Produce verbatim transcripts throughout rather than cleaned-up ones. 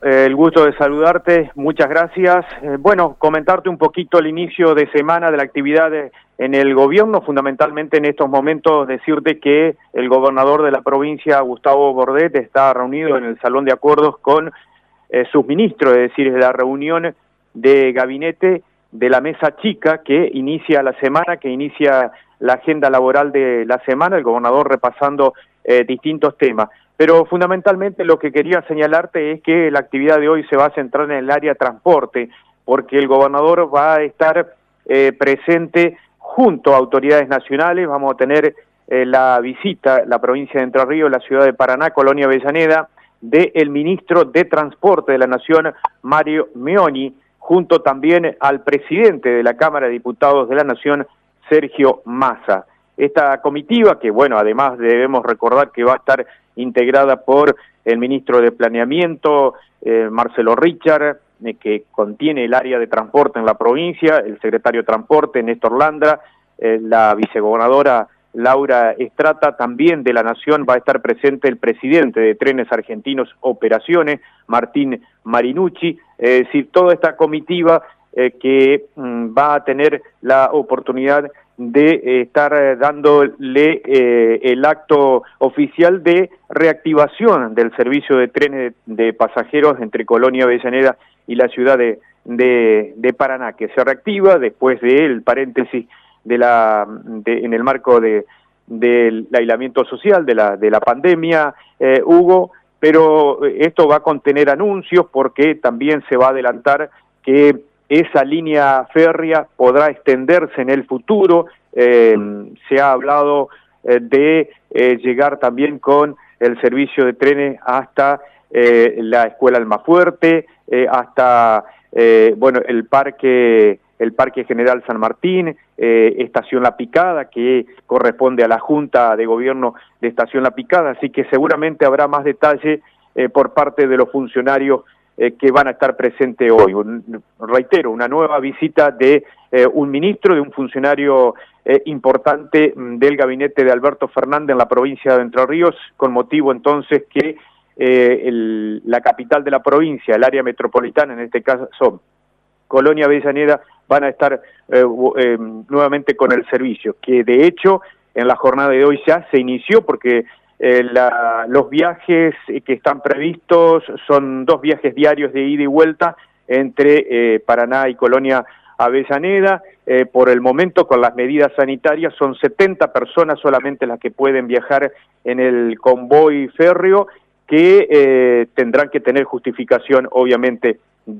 eh, el gusto de saludarte, muchas gracias. Eh, bueno, comentarte un poquito el inicio de semana de la actividad de, en el gobierno, fundamentalmente en estos momentos decirte que el gobernador de la provincia, Gustavo Bordet, está reunido en el Salón de Acuerdos con eh, sus ministros, es decir, es la reunión de gabinete de la mesa chica que inicia la semana, que inicia la agenda laboral de la semana, el gobernador repasando eh, distintos temas. Pero fundamentalmente lo que quería señalarte es que la actividad de hoy se va a centrar en el área transporte, porque el gobernador va a estar eh, presente junto a autoridades nacionales. Vamos a tener eh, la visita, la provincia de Entre Ríos, la ciudad de Paraná, Colonia Avellaneda, del ministro de Transporte de la Nación, Mario Meoni, junto también al presidente de la Cámara de Diputados de la Nación, Sergio Massa. Esta comitiva, que bueno, además debemos recordar que va a estar integrada por el ministro de Planeamiento, eh, Marcelo Richard, eh, que contiene el área de transporte en la provincia, el secretario de Transporte, Néstor Landra, eh, la vicegobernadora Laura Estrata, también de la Nación va a estar presente el presidente de Trenes Argentinos Operaciones, Martín Marinucci, es decir, toda esta comitiva eh, que mm, va a tener la oportunidad de eh, estar eh, dándole eh, el acto oficial de reactivación del servicio de trenes de, de pasajeros entre Colonia Avellaneda y la ciudad de, de, de Paraná, que se reactiva después del paréntesis de la de, en el marco de del aislamiento social de la de la pandemia, eh, Hugo, pero esto va a contener anuncios porque también se va a adelantar que esa línea férrea podrá extenderse en el futuro. Eh, se ha hablado eh, de eh, llegar también con el servicio de trenes hasta eh, la Escuela Almafuerte, eh, hasta eh, bueno el parque el Parque General San Martín, eh, Estación La Picada, que corresponde a la Junta de Gobierno de Estación La Picada, así que seguramente habrá más detalle eh, por parte de los funcionarios eh, que van a estar presentes hoy. Un, reitero, una nueva visita de eh, un ministro, de un funcionario eh, importante del gabinete de Alberto Fernández en la provincia de Entre Ríos, con motivo entonces que eh, el, la capital de la provincia, el área metropolitana, en este caso son Colonia Avellaneda, van a estar eh, eh, nuevamente con el servicio, que de hecho en la jornada de hoy ya se inició porque eh, la, los viajes que están previstos son dos viajes diarios de ida y vuelta entre eh, Paraná y Colonia Avellaneda. Eh, por el momento, con las medidas sanitarias, son setenta personas solamente las que pueden viajar en el convoy férreo, que eh, tendrán que tener justificación, obviamente,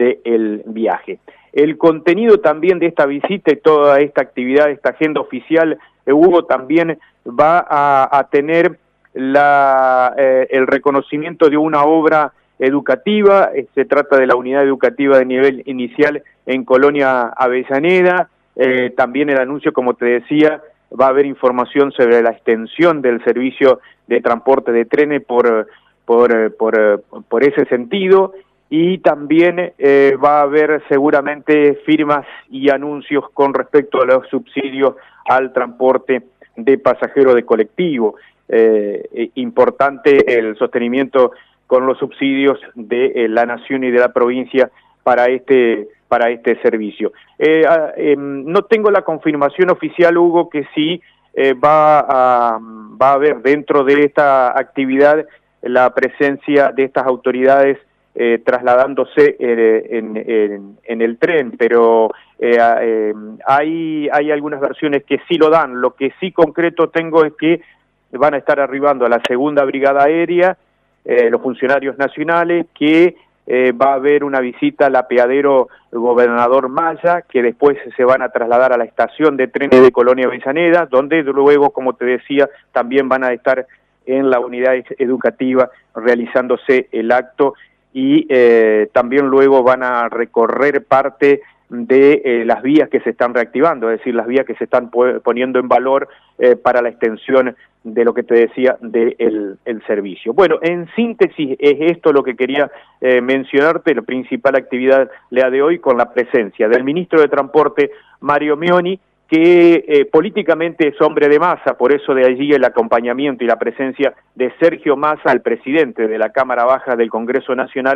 del viaje. El contenido también de esta visita y toda esta actividad, esta agenda oficial, eh, Hugo, también va a, a tener la, eh, el reconocimiento de una obra educativa. Eh, se trata de la unidad educativa de nivel inicial en Colonia Avellaneda. Eh, también el anuncio, como te decía, va a haber información sobre la extensión del servicio de transporte de trenes por, por, por, por ese sentido. Y también eh, va a haber seguramente firmas y anuncios con respecto a los subsidios al transporte de pasajeros de colectivo. Eh, importante el sostenimiento con los subsidios de eh, la nación y de la provincia para este para este servicio. Eh, eh, no tengo la confirmación oficial, Hugo, que sí eh, va a va a haber dentro de esta actividad la presencia de estas autoridades Eh, trasladándose eh, en, en, en el tren, pero eh, eh, hay, hay algunas versiones que sí lo dan. Lo que sí concreto tengo es que van a estar arribando a la segunda brigada aérea, eh, los funcionarios nacionales, que eh, va a haber una visita al apeadero Gobernador Maya, que después se van a trasladar a la estación de trenes de Colonia Avellaneda, donde luego, como te decía, también van a estar en la unidad educativa realizándose el acto. Y eh, también luego van a recorrer parte de eh, las vías que se están reactivando, es decir, las vías que se están poniendo en valor eh, para la extensión de lo que te decía del de el servicio. Bueno, en síntesis es esto lo que quería eh, mencionarte, la principal actividad la de hoy, con la presencia del ministro de Transporte, Mario Meoni, que eh, políticamente es hombre de Massa, por eso de allí el acompañamiento y la presencia de Sergio Massa, el presidente de la Cámara Baja del Congreso Nacional,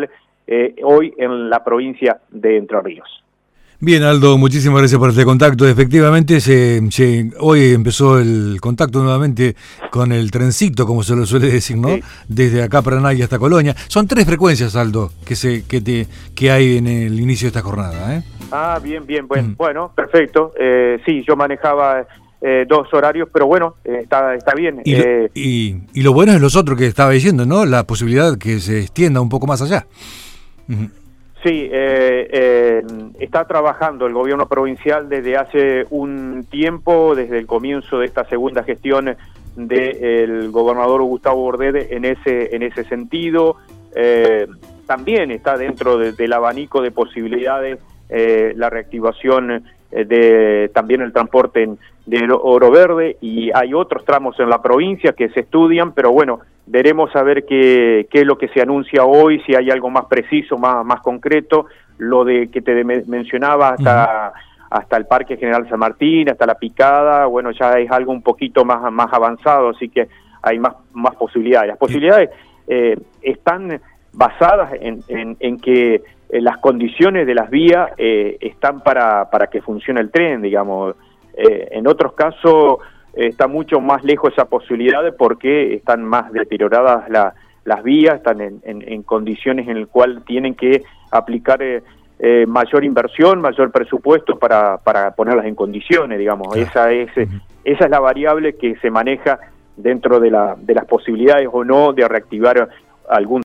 eh, hoy en la provincia de Entre Ríos. Bien, Aldo, muchísimas gracias por este contacto. Efectivamente, se, se, hoy empezó el contacto nuevamente con el trencito, como se lo suele decir, ¿no? Sí. Desde acá para Naya hasta Colonia. Son tres frecuencias, Aldo, que se que te que hay en el inicio de esta jornada, ¿eh? Ah, bien, bien, bueno, mm. bueno perfecto. Eh, sí, yo manejaba eh, dos horarios, pero bueno, eh, está está bien. Y, eh, lo, y, y lo bueno es los otros que estaba diciendo, ¿no? La posibilidad que se extienda un poco más allá. Uh-huh. Sí, eh, eh, está trabajando el gobierno provincial desde hace un tiempo, desde el comienzo de esta segunda gestión del gobernador Gustavo Bordet en ese en ese sentido. Eh, también está dentro de, del abanico de posibilidades eh, la reactivación de también el transporte en, de Oro Verde, y hay otros tramos en la provincia que se estudian, pero bueno, veremos a ver qué, qué es lo que se anuncia hoy, si hay algo más preciso, más, más concreto. Lo de que te mencionaba hasta, uh-huh. hasta el Parque General San Martín, hasta La Picada, bueno, ya es algo un poquito más, más avanzado, así que hay más, más posibilidades. Las posibilidades eh, están basadas en, en, en que eh, las condiciones de las vías eh, están para, para que funcione el tren, digamos. Eh, en otros casos eh, está mucho más lejos esa posibilidad porque están más deterioradas la, las vías, están en, en, en condiciones en las cuales tienen que aplicar eh, eh, mayor inversión, mayor presupuesto para, para ponerlas en condiciones, digamos. Claro. Esa es, uh-huh. esa es la variable que se maneja dentro de, la, de las posibilidades o no de reactivar algún